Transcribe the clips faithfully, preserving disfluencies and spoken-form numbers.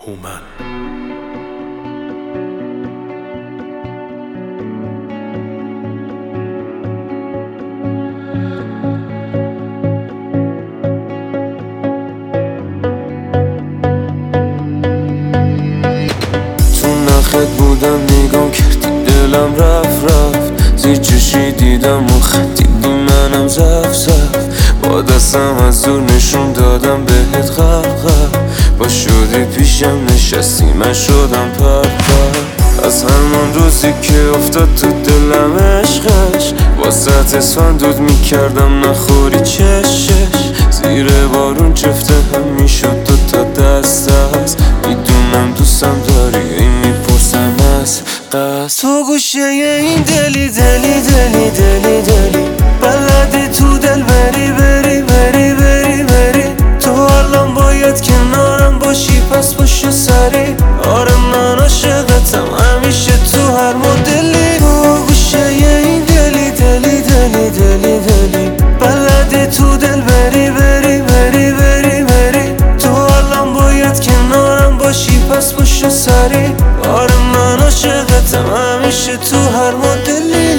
هومن. تو نخت بودم نگام کردی دلم رفت رفت، زیر چشی دیدم و خطیدی منم زف زف، با دستم از دور نشون دادم بهت غرق غرق، با شدی پیشم نشستی من شدم پر پر، از همان روزی که افتاد تو دلم عشقش، واسه اسفندود میکردم نخوری چشش، زیر بارون چفته هم میشد دو تا دست است، میدونم دوستم داری این میپرسم از قصد، تو گوشه این دلی دلی دلی دلی دلی، بلدی تو دل بری بری بری بری بری، تو الان باید کنارم باشی پس پشت سری، آره من عاشقتم همیشه تو هر مدلی، تو گوشه این دلی دلی دلی دلی دلی، بلدی تو دل بری بری بری بری بری، تو الان باید کنارم باشی پس پشت سری، آره من عاشقتم همیشه تو هر مدلی.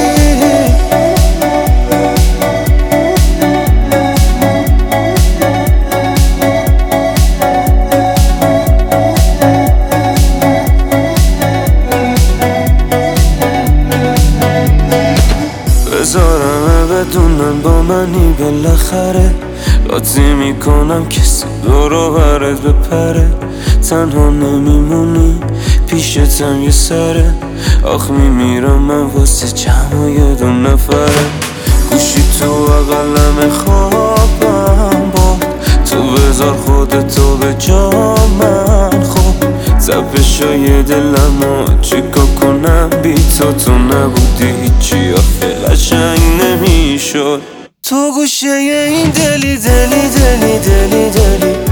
بذارمه بدونن با منی بالاخره، قاطی میکنم کسی دورو برت بپره، تنها نمیمونی پیشتم یه سره، آخ میمیرم من واسه جمع یه دو نفره، گوشی تو اقلم خوابم با تو، بذار خودتو به جا من خوب، تپشای دلمو چیکار کنم بی تو، تو نبودی هیچی آخه قشنگ نمیشد، تو گوشه این دلی دلی دلی دلی دلی